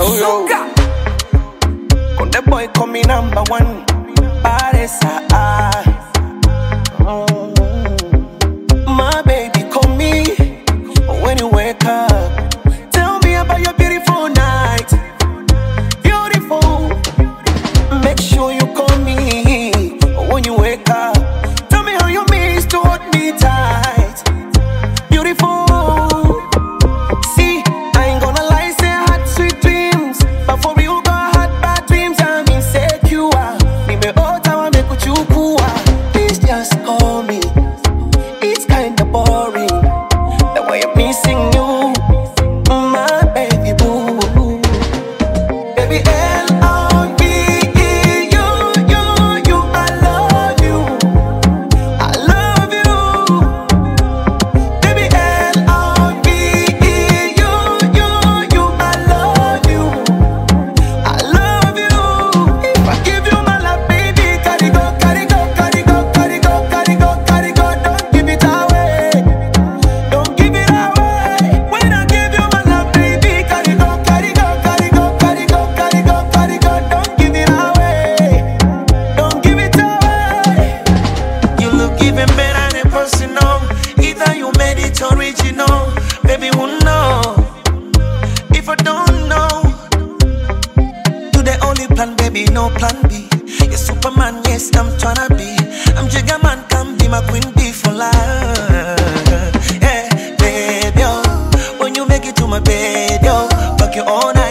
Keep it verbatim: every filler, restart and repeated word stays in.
yo. Con the boy call me number one. Paresa, ah. Mm. My baby call me when you wake up. Tell me about your beautiful night. Beautiful. Make sure you call me when you wake up. Tell me how you miss to hold me tight. Beautiful. See, I ain't gonna lie, say I had sweet dreams, but for real got had bad dreams. I'm insecure. Nime ota wa mekuchukua. Please just call me. It's kinda boring the way I'm missing you, my baby boo. Baby L O V E, you, you, you, I love you, I love you. Baby L O V E, you, you, you, I love you, I love you. If I give you my love, baby, carry go, carry go, carry go, carry go, carry go, carry go. Don't give it away, don't give it away. When I give you my love, baby, carry go, carry go, carry go, carry go, carry go, carry go. Don't give it away, don't give it away. You look even better than personal. Either you made it original, baby, who know? If I don't know, you the only plan, baby, no plan B. You're Superman, yes, I'm tryna be. I'm Jigga Man, come be my queen bee for life. Hey, baby, oh, when you make it to my bed, yo, fuck you all night.